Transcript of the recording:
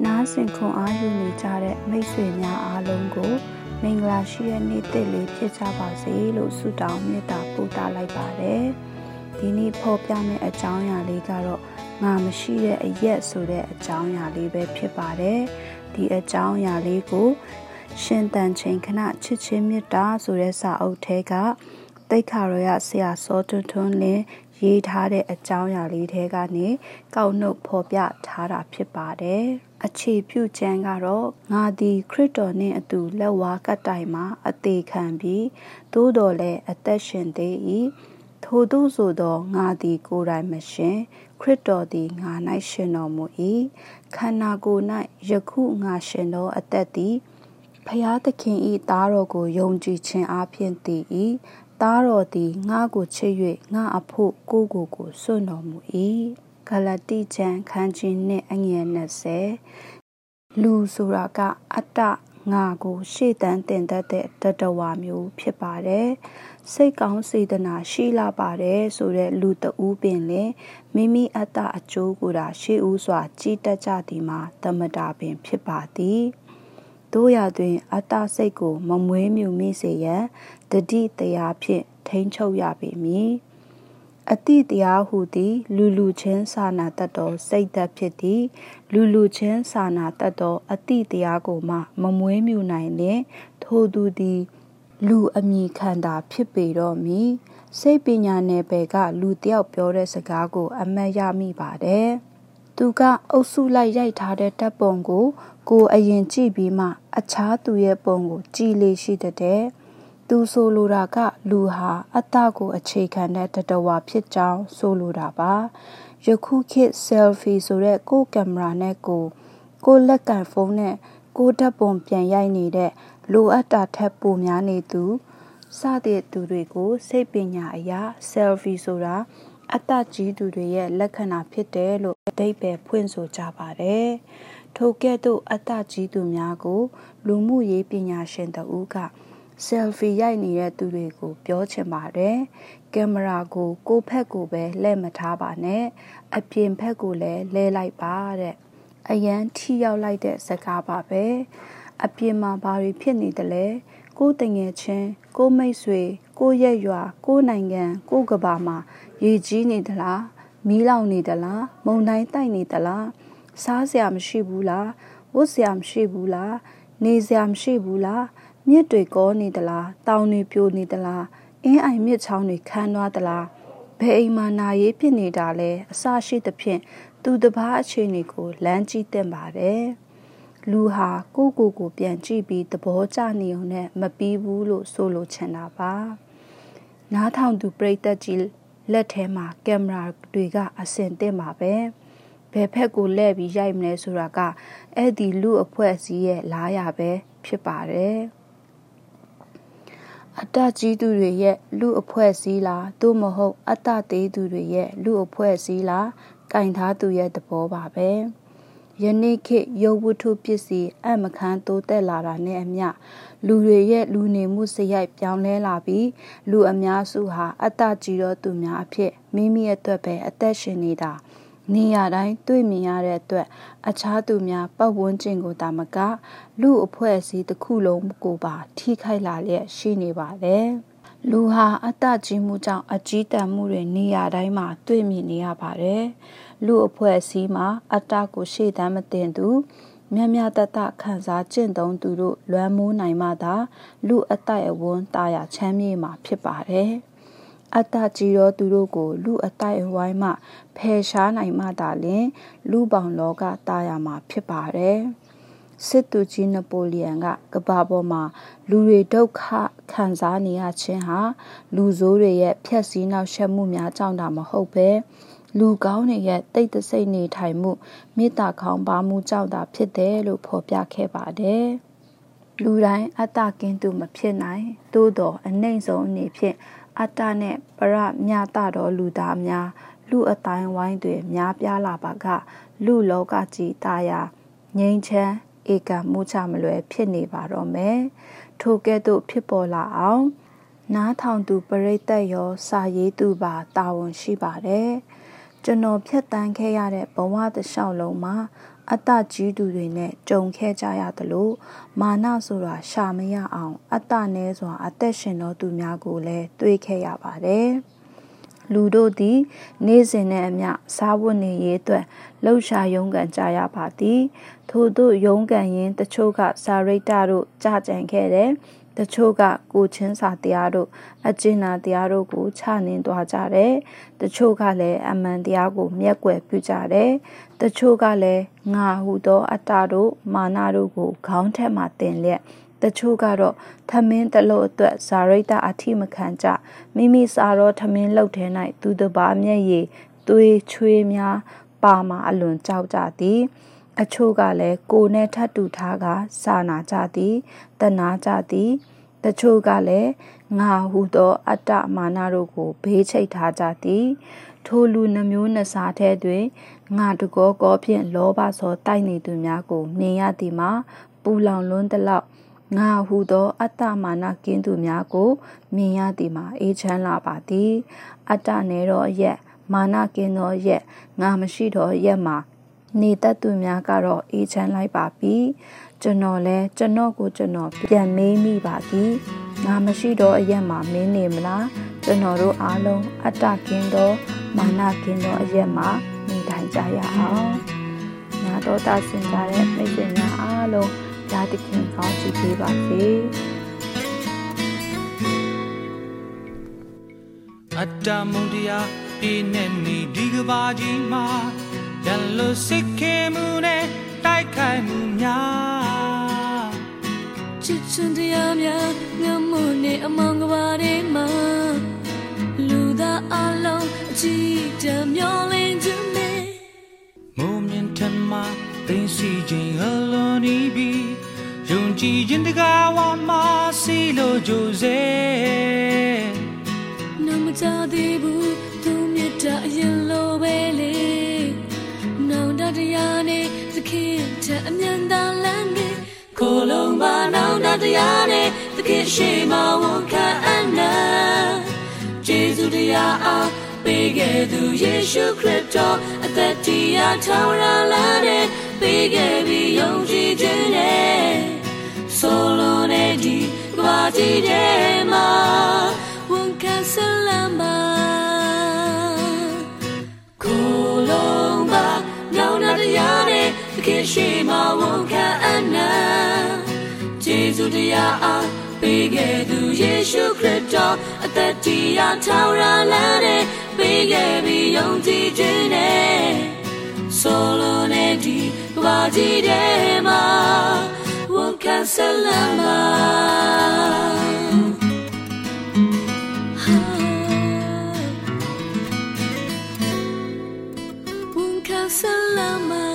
နားဆင်ခွန်အားယူနေကြတဲ့မိတ်ဆွေများအားလုံးကိုမင်္ဂလာရှိတဲ့နေ့တစ်လေးဖြစ်ကြပါစေလို့ဆုတောင်းမေတ္တာပို့သလိုက်ပါတယ်။ဒီနေ့ဖော်ပြမယ့်အကြောင်းအရာလေးကတော့ငါမရှိတဲ့အရက်ဆိုတဲ့အကြောင်းအရာလေးပဲဖြစ်ပါတယ်။ဒီအကြောင်းအရာလေးကိုရှင်တန်ချိန်ခဏချစ်ချင်းမေတ္တာဆိုတဲ့စာအုပ်ထဲကတိတ်ခါရရဆရာစောထွန်းလင်းရေးထားတဲ့အကြောင်းအရာလေးထဲကနေကောက်နှုတ်ဖော်ပြထားတာဖြစ်ပါတယ်။အခြေပြုကျမ်းကတော့ငါသည်ခရစ်တော်နှင့်အတူလက်ဝါးကပ်တိုင်မှာအသေးခံပြီးသို့တော်လည်းအသက်ရှင်သေး၏ထို့သို့ဆိုသောငါသည်ကိုယ်တိုင်မရှင်ခရစ်တော်သည်ငါ၌ရှင်တော်မူ၏ခန္ဓာကိုယ်၌ယခုငါရှင်သောအသက်သည်ဖျားသခင်၏သားတော်ကိုယုံကြည်ခြင်းအပြင်တည်၏သားတော်သည်ငါကိုချစ်၍ငါအဖို့ကိုစွန့်တော်မူ၏ဂလာတိကျမ်းခန်းကြီးနှင့်အငယ်20လူဆိုတာကအတ္တငါကိုရှေ့တန်းတင်တတ်တဲ့တတဝါမျိုးဖြစ်ပါတယ်စိတ်ကောင်းစေတနာရှိလာပါတယ်ဆိုတဲ့လူတဦးပင်လေမိမိအတ္တအကျိုးကိုသာရှေ့ဦးစွာကြည်တတ်ကြသည်မှာသမတာပင်ဖြစ်ပါသည်တို့ရတွင်အတ္တစိတ်ကိုမမွေးမြူမိစေရန်တတိတရားဖြင့်ထိန်းချုပ်ရပေမည်အတိတရားဟုသည်လူချင်းစာနာတတ်သောစိတ်သက်ဖြစ်သည်လူချင်းစာနာတတ်သောအတိတရားကိုမှမမွေးမြူနိုင်လျင်ထိုသူသည်လူအမည်ခံတာဖြစ်ပေတော့မည်စိတ်ပညာနယ်ပယ်ကလူတယောက်ပြောတဲ့စကားကိုအမှတ်ရမိပါတယ်သူကအုပ်စုလိုက်ရိုက်ထားတဲ့တပ်ပုံကိုအရင်ကြည့်ပြီးမှအခြားသူရဲ့ပုံကိုကြည်လေရှိတဲ့သူဆိုလိုတာကလူဟာအတ္တကိုအခြေခံတဲ့တတဝါဖြစ်ကြောင်းဆိုလိုတာပါယခုခေတ် selfie ဆိုတဲ့ကိုယ်ကင်မရာနဲ့ကိုလက်ကင်ဖုန်းနဲ့ကိုဓာတ်ပုံပြန်ရိုက်နေတဲ့လိုအပ်တာထက်ပိုများနေသူစတဲ့သူတွေကိုစိတ်ပညာအရ selfie ဆိုတာအတ္တကြီးသူတွေရဲ့လက္ခဏာဖြစ်တယ်လို့အဓိပ္ပာယ်ဖွင့်ဆိုကြပါတယ်ထို့ကဲ့သို့အတ္တကြီးသူများကိုလူမှုရေးပညာရှင်တဦးကselfie ရိုက်နေတဲ့သူတွေကိုပြောချင်ပါတယ်ကင်မရာကိုဖက်ကိုပဲလှည့်မထားပါနဲ့အပြင်ဖက်ကိုလည်းလဲလိုက်ပါတဲ့အရန်ထိရောက်လိုက်တဲ့စကားပါပဲအပြင်မှာဘာတွေဖြစ်နေသလဲကိုတငယ်ချင်းကိုမိတ်ဆွေကိုရက်ရွာကိုနိုင်ငံကိုကဘာမှာရေကြီးနေသလားမီးလောင်နေသလားမုန်တိုင်းတိုက်နေသလားစားစရာမရှိဘူးလားဝတ်စရာမရှိဘူးလားနေစရာမရှိဘူးလားမြစ်တွေကောနေသလားတောင်တွေပြိုနေသလားအင်းအိုင်မြစ်ချောင်းတွေခမ်းသွားသလားဘယ်အိမ်မှာနာရေးဖြစ်နေတာလဲအစရှိသဖြင့်သူတစ်ပါးအခြေအနေကိုလမ်းကြည့်သင့်ပါတယ်လူဟာကိုပြန်ကြည့်ပြီးသဘောကျနေုံနဲ့မပြီးဘူးလို့ဆိုလိုချင်တာပါနားထောင်သူပရိသတ်ကြီးလက်ထဲမှာကင်မရာတွေကအဆင်သင့်ပါပဲဘယ်ဖက်ကိုလှည့်ပြီးရိုက်မလဲဆိုတာကအဲ့ဒီလူအဖွဲ့အစည်းရဲ့လားရပဲဖြစ်ပါတယ်အတ္တကြီးသူတွေရဲ့လူအဖွဲ့အစည်းလားသို့မဟုတ်အတ္တသေးသူတွေရဲ့လူအဖွဲ့အစည်းလားကင်ထားသူရဲ့သဘောပါပဲယနေ့ခေတ်ရုပ်ဝတ္ထုပစ္စည်းအမခန်းတိုးတက်လာတာနဲ့အမျှလူတွေရဲ့လူနေမှုစရိုက်ပြောင်းလဲလာပြီးလူအများစုဟာအတ္တကြီးသောသူများအဖြစ်မိမိအတွက်ပဲအသက်ရှင်နေတာနေရာတိုင်းတွေ့မြင်ရတဲ့အတွက်အခြားသူများပတ်ဝန်းကျင်ကိုသာမကလူအဖွဲ့အစည်းတစ်ခုလုံးကိုပါထိခိုက်လာလျက်ရှိနေပါတယ်လူဟာအတ္တကြီးမှုကြောင့်အကြီးတန်းမှုတွေနေရာတိုင်းမှာတွေ့မြင်နေရပါတယ်လူအဖွဲ့အစည်းမှာအတ္တကိုရှေ့တန်းမတင်သူမြတ်တခံစားကျင့်သုံးသူတို့လွမ်းမိုးနိုင်မှသာလူအတိုက်အဝန်းတာယာချမ်းမြေ့မှာဖြစ်ပါတယ်အတ္တကြီးသောသူတို့ကိုလူအတိုက်အဝိုင်းမှဖယ်ရှားနိုင်မှသာလျှင်လူပေါင်းလောကတာယာမှာဖြစ်ပါတယ်စစ်သူကြီးနပိုလီယန်ကကမ္ဘာပေါ်မှာလူတွေဒုက္ခခံစားနေရခြင်းဟာလူဆိုးတွေရဲ့ဖျက်ဆီးနှောက်ယှက်မှုများကြောင့်တာမဟုတ်ပဲလူကောင်းတွေရဲ့တိတ်တဆိတ်နေထိုင်မှုမေတ္တာခေါင်းပါမှုကြောင့်သာဖြစ်တယ်လို့ဖော်ပြခဲ့ပါတယ်လူတိုင်းအတ္တကင်းသူမဖြစ်နိုင်သို့တော်အနှိမ့်ဆုံးအနေဖြင့်အတ္တနဲ့ပရမြတတော်လူသားများလူအတိုင်းဝိုင်းတွေများပြားလာပါကလူလောကကြီးတာယာငြိမ်းချမ်းဧကမှုချမလွယ်ဖြစ်နေပါတော့မယ်ထိုကဲ့သို့ဖြစ်ပေါ်လာအောင်နားထောင်သူပရိသတ်ရောစာရေးသူပါတာဝန်ရှိပါတယ်ကျွန်တော်ဖြတ်တန်းခဲ့ရတဲ့ဘဝတစ်လျှောက်လုံးမှာအတ္တကြီးသူတွေနဲ့ကြုံခဲ့ကြရသလိုမာနဆိုတာရှာမရအောင်အတ္တနည်းစွာအသက်ရှင်တော်သူများကိုလည်းတွေ့ခဲ့ရပါတယ်။လူတို့သည်နေ့စဉ်နဲ့အမျှစားဝတ်နေရေးအတွက်လှုပ်ရှားရုန်းကန်ကြရပါသည်။ထို့သို့ရုန်းကန်ရင်းတချို့ကစာရိတ္တတို့ကြကြံခဲ့တယ်။တချို့ကကိုချင်းစာတရားတို့အကျဉ်းနာတရားတို့ကိုချနင်းသွားကြတယ်။တချို့ကလည်းအမှန်တရားကိုမျက်ကွယ်ပြုကြတယ်။တချို့ကလည်းငါဟုသောအတ္တတို့မာနတို့ကိုခေါင်းထက်မှတင်လျက်တချို့ကတော့ထမင်းတလို့အတွက်ဇာရိတ္တအထိမခံကြမိမိစားတော့ထမင်းလှုပ်ထဲ၌သူတစ်ပါးမျက်ရည်သွေးချွေးများပါမှာအလွန်ကြောက်ကြသည်အချို့ကလည်းကိုယ်နဲ့ထပ်တူထားကစာနာကြသည်တနာကြသည်တချို့ကလည်းငါဟုသောအတ္တမာနတို့ကိုဘေးချိတ်ထားကြသည်ထိုလူနှမျိုးနှစ်စားထဲတွင်ငါတကောကောဖြင့်လောဘဆောတိုက်နေသူများကိုမြင်ရသည်မှာပူလောင်လွန်းသလောက်ငါဟုသောအတ္တမာနကင်းသူများကိုမြင်ရသည်မှာအေးချမ်းလာပါသည်အတ္တနေသောရက်မာနကင်းသောရက်ငါမရှိသောရက်မှာနေတတ်သူများကတော့အေးချမ်းလိုက်ပါပြီကျွန်တော်လည်းကျွန်တော်ကိုကျွန်တော်ပြန်မေးမိပါသည်ငါမရှိတော့အရက်မှာမင်းနေမလားကျွန်တော်တို့အားလုံးအတ္တကင်းသောမာနကင်းသောအရက်မှာနေထိုင်ကြရအောင်နာတော်တာဆင်ကြတဲ့မိတ်ဆွေများအားလုံးဘုရားသခင်ကောင်းချီးပေးပါစေအတ္တမုန်တရားပြည့်နေနေဒီကဘာကြီးမှာရန်လို့စိတ်ခဲမှုနဲ့တိုက်ခိုက်မှုများချစ်ချင်တရားများငမို့နေအမောင်ကဘာတွေမှာလူသားအလုံးအကြည့်တမျောလင်းကြနေမိုးမြင့်ထမသိစီခြင်းအလုံးနီးပြီးယုံကြည်ခြင်းတကားဝမှာစီလိုကြိုးစေနမကြသေးဘူးသူမြတ်တာအရင်လိုပဲလေနောင်တတရားနဲ့သခင်ထအမြန်သာလမ်းနေကိုလုံးပါနောင်တတရားနဲ့သခင်ရှိမဝန်ခံအနာကျေးဇူးတရားအားပေးခဲ့သူယေရှုခရစ်တော်အသက်တရားထောင်ရလာတဲ့ပေးခဲ့ပြီးယုံကြည်ခြင်းနဲ့ဆိုလိုနေဒီကဘာကြီးတဲ့မှာဝန်ခံဆလမ်းပါကိုလုံးပါနောင်တတရားနဲ့သခင်ရှိမဝန်ခံအနာကျေးဇူးတရားအားပေးခဲ့သူယေရှုခရစ်တော်အသက်တရားထောင်ရလာတဲ့ပေးခဲ့ပြီးယုံကြည်ခြင်းနဲ့ဆိုလိုနေဒီကဘာကြီးတဲ့မှာဝန်ခံဆလမ်းပါဝန်ခံဆလမ်းပါ